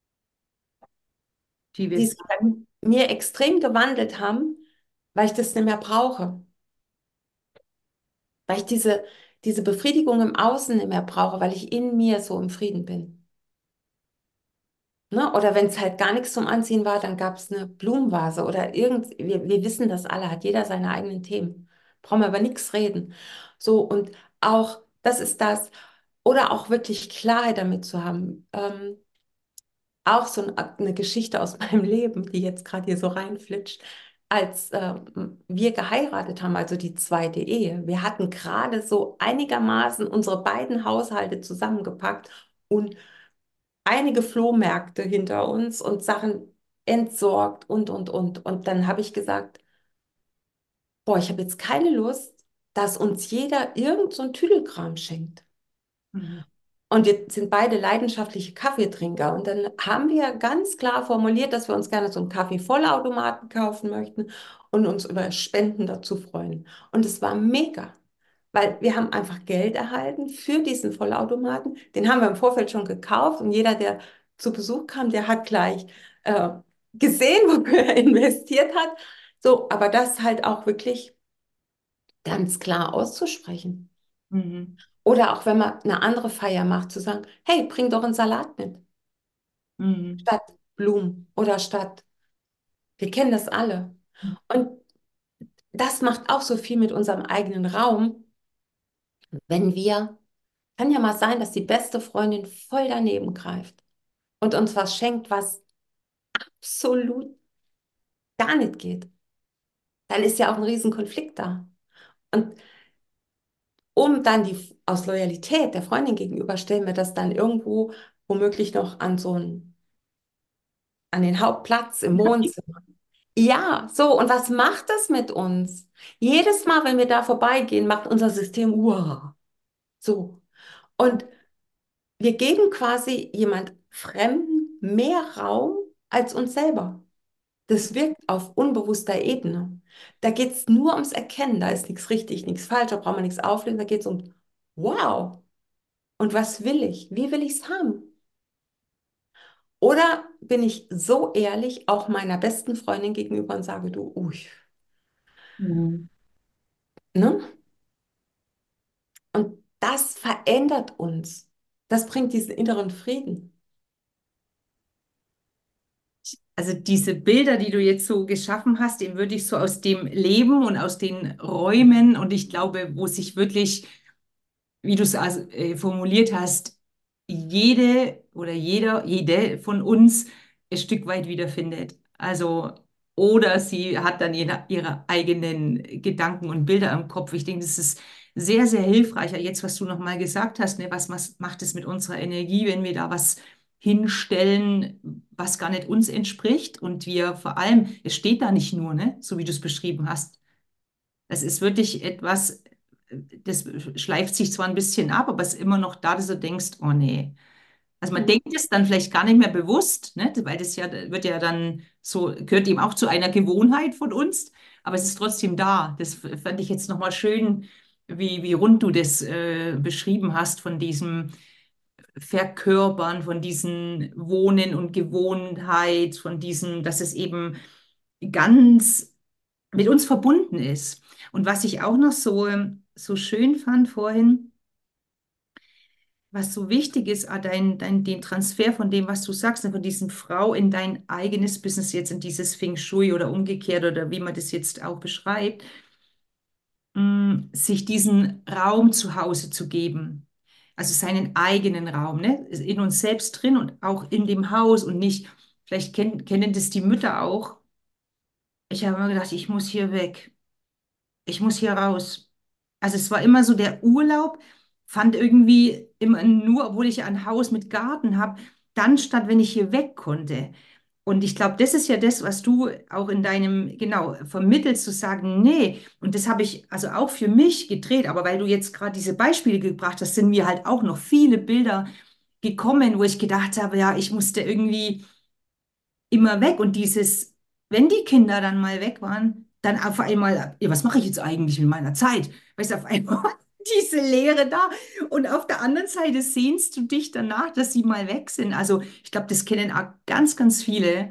Speaker 2: Die
Speaker 1: die
Speaker 2: wir.
Speaker 1: sich bei mir extrem gewandelt haben, weil ich das nicht mehr brauche. Weil ich diese, diese Befriedigung im Außen nicht mehr brauche, weil ich in mir so im Frieden bin. Ne? Oder wenn es halt gar nichts zum Anziehen war, dann gab es eine Blumenvase oder irgend, wir, wir wissen das alle, hat jeder seine eigenen Themen. Brauchen wir über nichts reden. So, und auch, das ist das. Oder auch wirklich Klarheit damit zu haben. Ähm, auch so ein, eine Geschichte aus meinem Leben, die jetzt gerade hier so reinflitscht. Als ähm, wir geheiratet haben, also die zweite Ehe, wir hatten gerade so einigermaßen unsere beiden Haushalte zusammengepackt und einige Flohmärkte hinter uns und Sachen entsorgt und, und, und. Und dann habe ich gesagt, boah, ich habe jetzt keine Lust, dass uns jeder irgend so ein Tüdelkram schenkt.
Speaker 2: Mhm.
Speaker 1: Und wir sind beide leidenschaftliche Kaffeetrinker. Und dann haben wir ganz klar formuliert, dass wir uns gerne so einen Kaffee-Vollautomaten kaufen möchten und uns über Spenden dazu freuen. Und es war mega, weil wir haben einfach Geld erhalten für diesen Vollautomaten. Den haben wir im Vorfeld schon gekauft und jeder, der zu Besuch kam, der hat gleich äh, gesehen, wofür er investiert hat. So, aber das halt auch wirklich ganz klar auszusprechen.
Speaker 2: Mhm.
Speaker 1: Oder auch wenn man eine andere Feier macht, zu sagen, hey, bring doch einen Salat mit,
Speaker 2: Mhm.
Speaker 1: statt Blumen oder statt, wir kennen das alle. Und das macht auch so viel mit unserem eigenen Raum, wenn wir, kann ja mal sein, dass die beste Freundin voll daneben greift und uns was schenkt, was absolut gar nicht geht. Dann ist ja auch ein Riesenkonflikt da. Und um dann die, aus Loyalität der Freundin gegenüber, stellen wir das dann irgendwo womöglich noch an so einen, an den Hauptplatz im Wohnzimmer. Ja, so, und was macht das mit uns? Jedes Mal, wenn wir da vorbeigehen, macht unser System, uah, so. Und wir geben quasi jemand Fremden mehr Raum als uns selber. Das wirkt auf unbewusster Ebene. Da geht es nur ums Erkennen. Da ist nichts richtig, nichts falsch, da braucht man nichts auflösen. Da geht es um, wow, und was will ich? Wie will ich es haben? Oder bin ich so ehrlich auch meiner besten Freundin gegenüber und sage, du, ui,
Speaker 2: Mhm.
Speaker 1: ne? Und das verändert uns. Das bringt diesen inneren Frieden.
Speaker 2: Also diese Bilder, die du jetzt so geschaffen hast, die würde ich so aus dem Leben und aus den Räumen und ich glaube, wo sich wirklich, wie du es also, äh, formuliert hast, jede oder jeder, jede von uns ein Stück weit wiederfindet. Also, oder sie hat dann ihre, ihre eigenen Gedanken und Bilder im Kopf. Ich denke, das ist sehr, sehr hilfreich. Jetzt, was du nochmal gesagt hast, ne, was, was macht es mit unserer Energie, wenn wir da was hinstellen, was gar nicht uns entspricht und wir vor allem, es steht da nicht nur, ne, so wie du es beschrieben hast. Es ist wirklich etwas, das schleift sich zwar ein bisschen ab, aber es ist immer noch da, dass du denkst, oh nee. Also man
Speaker 1: Mhm.
Speaker 2: denkt es dann vielleicht gar nicht mehr bewusst, ne? Weil das ja wird ja dann so, gehört eben auch zu einer Gewohnheit von uns, aber es ist trotzdem da. Das fand ich jetzt nochmal schön, wie, wie rund du das äh, beschrieben hast von diesem Verkörpern, von diesem Wohnen und Gewohnheit, von diesem, dass es eben ganz mit uns verbunden ist. Und was ich auch noch so, so schön fand vorhin, was so wichtig ist, ah, dein, dein, den Transfer von dem, was du sagst, ne, von diesem Frau in dein eigenes Business jetzt, in dieses Feng Shui oder umgekehrt oder wie man das jetzt auch beschreibt, mh, sich diesen Raum zu Hause zu geben. Also seinen eigenen Raum, ne? In uns selbst drin und auch in dem Haus und nicht, vielleicht kennen, kennen das die Mütter auch. Ich habe immer gedacht, ich muss hier weg. Ich muss hier raus. Also es war immer so, der Urlaub fand irgendwie immer nur, obwohl ich ja ein Haus mit Garten habe, dann statt, wenn ich hier weg konnte. Und ich glaube, das ist ja das, was du auch in deinem, genau, vermittelst, zu sagen, nee, und das habe ich also auch für mich gedreht, aber weil du jetzt gerade diese Beispiele gebracht hast, sind mir halt auch noch viele Bilder gekommen, wo ich gedacht habe, ja, ich musste irgendwie immer weg. Und dieses, wenn die Kinder dann mal weg waren, dann auf einmal, ja, was mache ich jetzt eigentlich mit meiner Zeit? Weißt du, auf einmal diese Leere da. Und auf der anderen Seite sehnst du dich danach, dass sie mal weg sind. Also ich glaube, das kennen auch ganz, ganz viele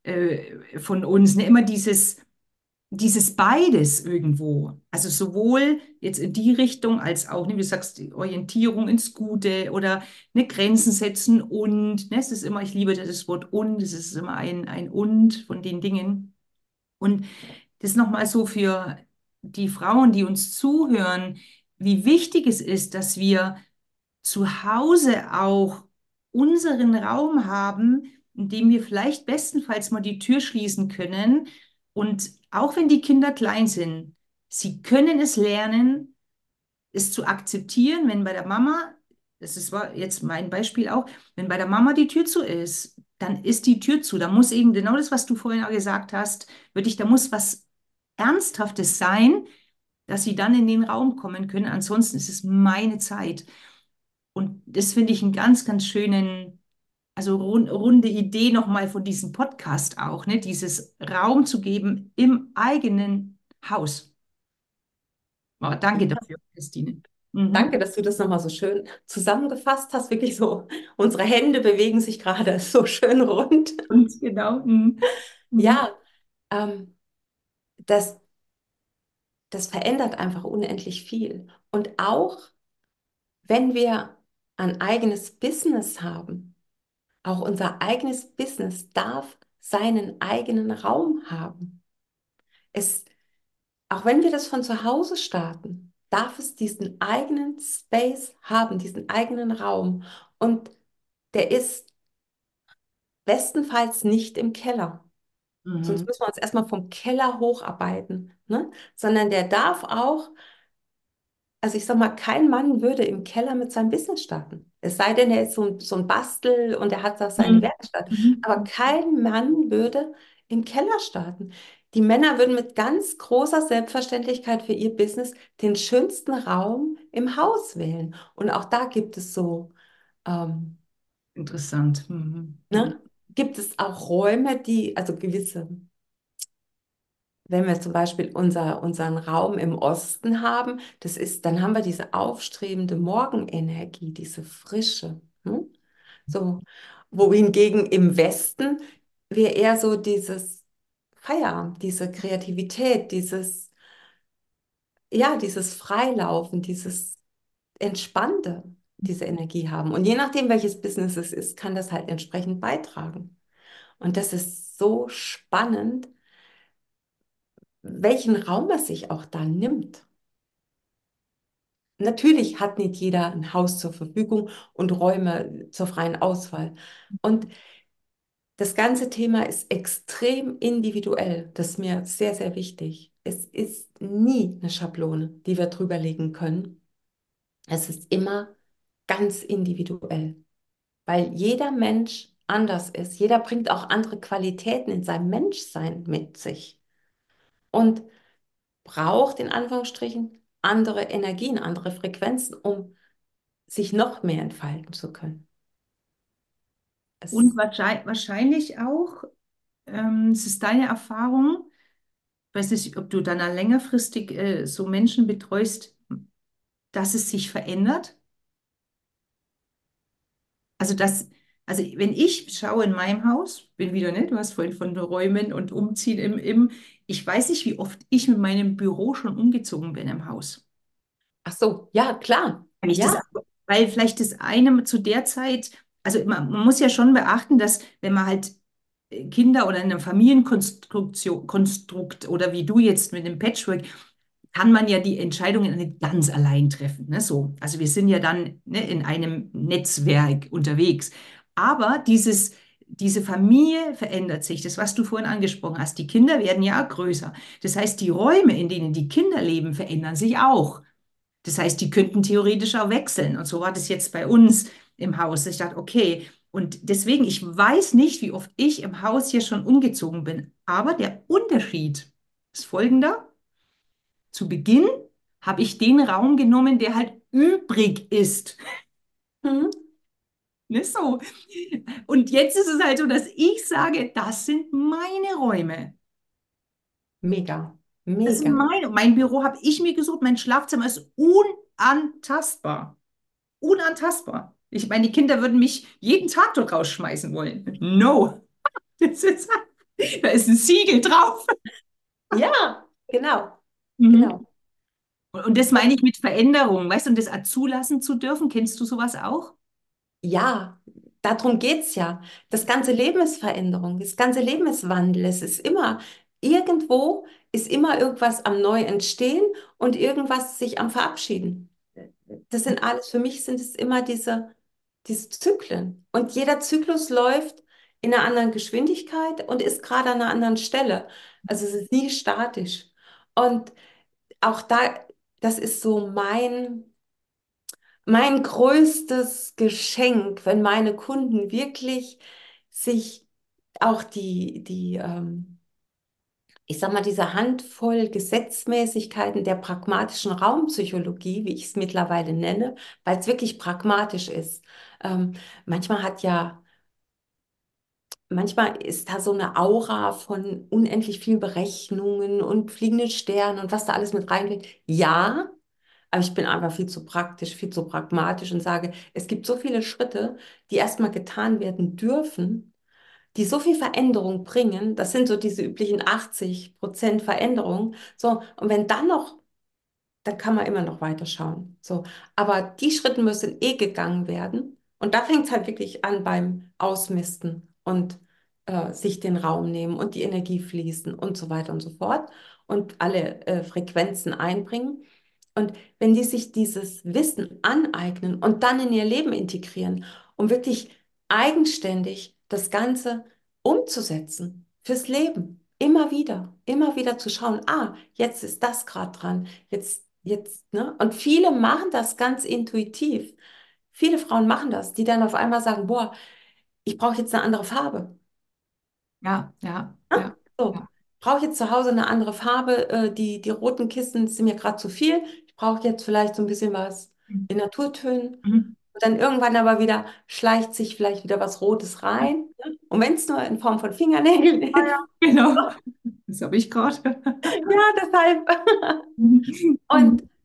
Speaker 2: äh, von uns. Ne? Immer dieses dieses beides irgendwo, also sowohl jetzt in die Richtung als auch, ne, wie du sagst, die Orientierung ins Gute oder ne, Grenzen setzen und, ne, es ist immer, ich liebe das Wort und, es ist immer ein, ein und von den Dingen. Und das nochmal so für die Frauen, die uns zuhören, wie wichtig es ist, dass wir zu Hause auch unseren Raum haben, in dem wir vielleicht bestenfalls mal die Tür schließen können. Und auch wenn die Kinder klein sind, sie können es lernen, es zu akzeptieren, wenn bei der Mama, das ist war jetzt mein Beispiel auch, wenn bei der Mama die Tür zu ist, dann ist die Tür zu. Da muss eben genau das, was du vorhin auch gesagt hast, wirklich, da muss was Ernsthaftes sein, dass sie dann in den Raum kommen können. Ansonsten ist es meine Zeit. Und das finde ich einen ganz, ganz schönen, also run runde Idee nochmal von diesem Podcast auch, ne? Dieses Raum zu geben im eigenen Haus. Oh, danke dafür, Christine. Mhm.
Speaker 1: Danke, dass du das nochmal so schön zusammengefasst hast. Wirklich so, unsere Hände bewegen sich gerade so schön rund.
Speaker 2: Und genau. Mhm. Mhm.
Speaker 1: Ja, ähm, das, das verändert einfach unendlich viel. Und auch wenn wir ein eigenes Business haben, auch unser eigenes Business darf seinen eigenen Raum haben. Es, auch wenn wir das von zu Hause starten, darf es diesen eigenen Space haben, diesen eigenen Raum. Und der ist bestenfalls nicht im Keller. Sonst
Speaker 2: Mhm.
Speaker 1: müssen wir uns erstmal vom Keller hocharbeiten, ne? Sondern der darf auch, also ich sag mal, kein Mann würde im Keller mit seinem Business starten. Es sei denn, er ist so ein, so ein Bastel und er hat da seine
Speaker 2: Mhm.
Speaker 1: Werkstatt. Aber
Speaker 2: Mhm.
Speaker 1: kein Mann würde im Keller starten. Die Männer würden mit ganz großer Selbstverständlichkeit für ihr Business den schönsten Raum im Haus wählen. Und auch da gibt es so, ähm,
Speaker 2: Interessant. Mhm. Mhm.
Speaker 1: ne, gibt es auch Räume, die, also gewisse, wenn wir zum Beispiel unser, unseren Raum im Osten haben, das ist, dann haben wir diese aufstrebende Morgenenergie, diese Frische. Hm? So, wohingegen im Westen wir eher so dieses Feierabend, diese Kreativität, dieses, ja, dieses Freilaufen, dieses Entspannte, diese Energie haben. Und je nachdem, welches Business es ist, kann das halt entsprechend beitragen. Und das ist so spannend, welchen Raum er sich auch da nimmt. Natürlich hat nicht jeder ein Haus zur Verfügung und Räume zur freien Auswahl. Und das ganze Thema ist extrem individuell. Das ist mir sehr, sehr wichtig. Es ist nie eine Schablone, die wir drüber legen können. Es ist immer ganz individuell, weil jeder Mensch anders ist. Jeder bringt auch andere Qualitäten in seinem Menschsein mit sich und braucht in Anführungsstrichen andere Energien, andere Frequenzen, um sich noch mehr entfalten zu können.
Speaker 2: Und
Speaker 1: Es,
Speaker 2: wahrscheinlich, wahrscheinlich auch, ähm, es ist deine Erfahrung, ich weiß nicht, ob du dann längerfristig äh, so Menschen betreust, dass es sich verändert. Also das, also wenn ich schaue in meinem Haus, bin wieder, ne, du hast vorhin von Räumen und Umziehen im, im, ich weiß nicht, wie oft ich mit meinem Büro schon umgezogen bin im Haus.
Speaker 1: ach so, ja, klar.
Speaker 2: Wenn ich das
Speaker 1: Ja,
Speaker 2: weil vielleicht das eine zu der Zeit, also man, man muss ja schon beachten, dass wenn man halt äh, Kinder oder in einem Familienkonstruktion, Konstrukt oder wie du jetzt mit dem Patchwork, kann man ja die Entscheidungen nicht ganz allein treffen. Ne? So, also wir sind ja dann ne, in einem Netzwerk unterwegs. Aber dieses, diese Familie verändert sich. Das, was du vorhin angesprochen hast, die Kinder werden ja auch größer. Das heißt, die Räume, in denen die Kinder leben, verändern sich auch. Das heißt, die könnten theoretisch auch wechseln. Und so war das jetzt bei uns im Haus. Ich dachte, okay. Und deswegen, ich weiß nicht, wie oft ich im Haus hier schon umgezogen bin. Aber der Unterschied ist folgender. Zu Beginn habe ich den Raum genommen, der halt übrig ist.
Speaker 1: Mhm.
Speaker 2: Nicht so. Und jetzt ist es halt so, dass ich sage, das sind meine Räume.
Speaker 1: Mega,
Speaker 2: Das ist
Speaker 1: mega.
Speaker 2: meine. Mein Büro habe ich mir gesucht. Mein Schlafzimmer ist unantastbar. Unantastbar. Ich meine, die Kinder würden mich jeden Tag dort rausschmeißen wollen. No. Das ist, da ist ein Siegel drauf.
Speaker 1: Ja, genau,
Speaker 2: Mhm.
Speaker 1: genau.
Speaker 2: Und und das meine ich mit Veränderung, weißt du, und das auch zulassen zu dürfen. Kennst du sowas auch?
Speaker 1: Ja, darum geht's ja. Das ganze Leben ist Veränderung, das ganze Leben ist Wandel. Es ist immer, irgendwo ist immer irgendwas am Neu entstehen und irgendwas sich am Verabschieden. Das sind alles, für mich sind es immer diese, diese Zyklen. Und jeder Zyklus läuft in einer anderen Geschwindigkeit und ist gerade an einer anderen Stelle. Also es ist nie statisch. Und auch da, das ist so mein. Mein größtes Geschenk, wenn meine Kunden wirklich sich auch die, die ähm, ich sag mal, diese Handvoll Gesetzmäßigkeiten der pragmatischen Raumpsychologie, wie ich es mittlerweile nenne, weil es wirklich pragmatisch ist. Ähm, manchmal hat ja, manchmal ist da so eine Aura von unendlich vielen Berechnungen und fliegenden Sternen und was da alles mit reingeht. Ja. Aber ich bin einfach viel zu praktisch, viel zu pragmatisch und sage, es gibt so viele Schritte, die erstmal getan werden dürfen, die so viel Veränderung bringen. Das sind so diese üblichen achtzig Prozent Veränderung. So, und wenn dann noch, dann kann man immer noch weiterschauen. So, aber die Schritte müssen eh gegangen werden. Und da fängt es halt wirklich an beim Ausmisten und äh, sich den Raum nehmen und die Energie fließen und so weiter und so fort und alle äh, Frequenzen einbringen. Und wenn die sich dieses Wissen aneignen und dann in ihr Leben integrieren, um wirklich eigenständig das Ganze umzusetzen fürs Leben, immer wieder, immer wieder zu schauen, ah, jetzt ist das gerade dran, jetzt, jetzt, ne? Und viele machen das ganz intuitiv. Viele Frauen machen das, die dann auf einmal sagen, boah, ich brauche jetzt eine andere Farbe.
Speaker 2: Ja, ja,
Speaker 1: Ne?
Speaker 2: ja,
Speaker 1: So,
Speaker 2: ja.
Speaker 1: brauche ich jetzt zu Hause eine andere Farbe? Äh, die, die roten Kissen sind mir gerade zu viel. Ich brauche jetzt vielleicht so ein bisschen was in Naturtönen.
Speaker 2: Mhm.
Speaker 1: Und dann irgendwann aber wieder schleicht sich vielleicht wieder was Rotes rein. Ne? Und wenn es nur in Form von Fingernägeln
Speaker 2: Ah ja,
Speaker 1: ist.
Speaker 2: genau. Das habe ich gerade.
Speaker 1: Ja, deshalb. Und,
Speaker 2: Mhm.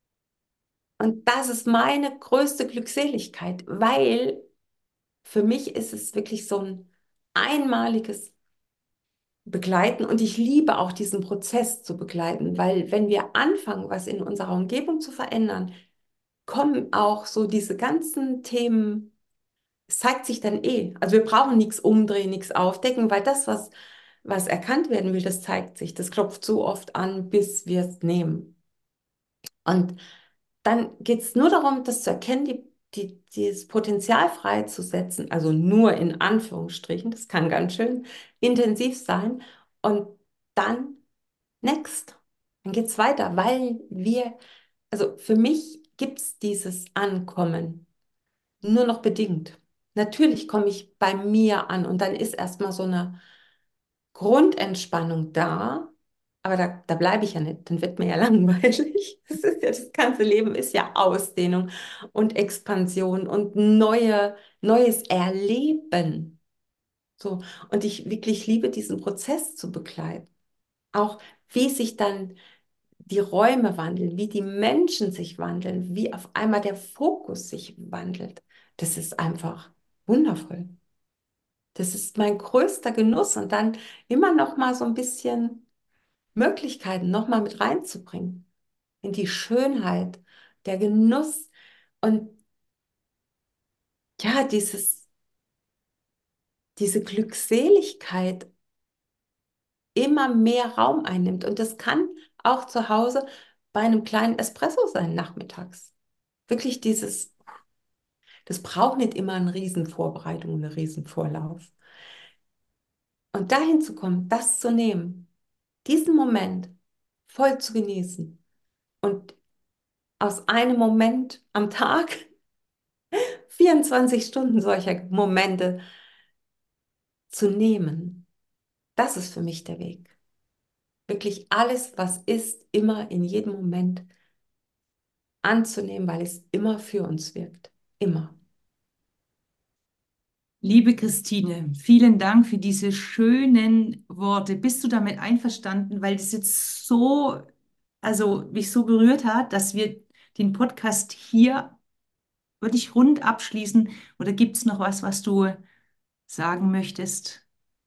Speaker 1: und das ist meine größte Glückseligkeit, weil für mich ist es wirklich so ein einmaliges Begleiten und ich liebe auch diesen Prozess zu begleiten, weil wenn wir anfangen, was in unserer Umgebung zu verändern, kommen auch so diese ganzen Themen, es zeigt sich dann eh. Also wir brauchen nichts umdrehen, nichts aufdecken, weil das, was, was erkannt werden will, das zeigt sich. Das klopft so oft an, bis wir es nehmen. Und dann geht es nur darum, das zu erkennen, die, die, dieses Potenzial freizusetzen, also nur in Anführungsstrichen, das kann ganz schön intensiv sein. Und dann next, dann geht es weiter, weil wir, also für mich gibt es dieses Ankommen nur noch bedingt. Natürlich komme ich bei mir an und dann ist erstmal so eine Grundentspannung da, aber da, da bleibe ich ja nicht, dann wird mir ja langweilig. Das ist ja, das ganze Leben ist ja Ausdehnung und Expansion und neue, neues Erleben. So, und ich wirklich liebe diesen Prozess zu begleiten. Auch wie sich dann die Räume wandeln, wie die Menschen sich wandeln, wie auf einmal der Fokus sich wandelt. Das ist einfach wundervoll. Das ist mein größter Genuss und dann immer noch mal so ein bisschen Möglichkeiten noch mal mit reinzubringen in die Schönheit, der Genuss und ja, dieses, diese Glückseligkeit immer mehr Raum einnimmt. Und das kann auch zu Hause bei einem kleinen Espresso sein nachmittags. Wirklich dieses, das braucht nicht immer eine Riesenvorbereitung, einen Riesenvorlauf. Und dahin zu kommen, das zu nehmen, diesen Moment voll zu genießen und aus einem Moment am Tag vierundzwanzig Stunden solcher Momente zu nehmen, das ist für mich der Weg. Wirklich alles, was ist, immer in jedem Moment anzunehmen, weil es immer für uns wirkt. Immer.
Speaker 2: Liebe Christine, vielen Dank für diese schönen Worte. Bist du damit einverstanden, weil das jetzt so, also mich so berührt hat, dass wir den Podcast hier wirklich rund abschließen? Oder gibt es noch was, was du sagen möchtest?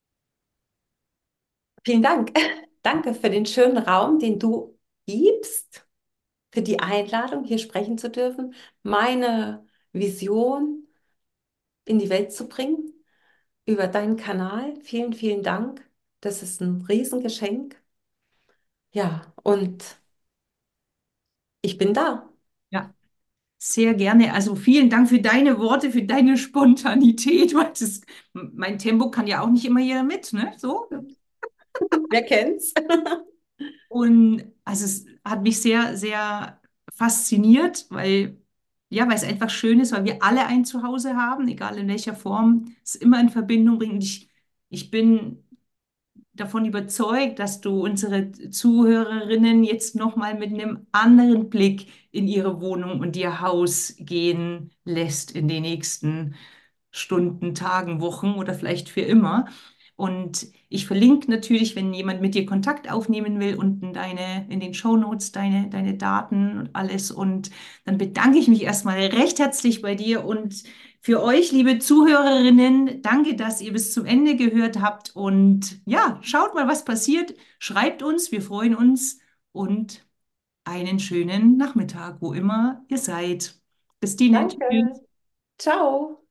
Speaker 1: Vielen Dank. Danke für den schönen Raum, den du gibst, für die Einladung, hier sprechen zu dürfen, meine Vision in die Welt zu bringen über deinen Kanal. Vielen, vielen Dank. Das ist ein Riesengeschenk. Ja, und ich bin da.
Speaker 2: Ja, sehr gerne. Also vielen Dank für deine Worte, für deine Spontanität, weil das, mein Tempo kann ja auch nicht immer jeder mit, ne? So.
Speaker 1: Wer kennt's?
Speaker 2: Und also es hat mich sehr, sehr fasziniert, weil, ja, weil es einfach schön ist, weil wir alle ein Zuhause haben, egal in welcher Form, es immer in Verbindung bringt. Und ich, ich bin davon überzeugt, dass du unsere Zuhörerinnen jetzt nochmal mit einem anderen Blick in ihre Wohnung und ihr Haus gehen lässt in den nächsten Stunden, Tagen, Wochen oder vielleicht für immer. Und ich verlinke natürlich, wenn jemand mit dir Kontakt aufnehmen will, unten deine, in den Shownotes deine, deine Daten und alles. Und dann bedanke ich mich erstmal recht herzlich bei dir und für euch, liebe Zuhörerinnen, danke, dass ihr bis zum Ende gehört habt. Und ja, schaut mal, was passiert. Schreibt uns, wir freuen uns und einen schönen Nachmittag, wo immer ihr seid. Christine,
Speaker 1: Danke.
Speaker 2: tschüss.
Speaker 1: Ciao.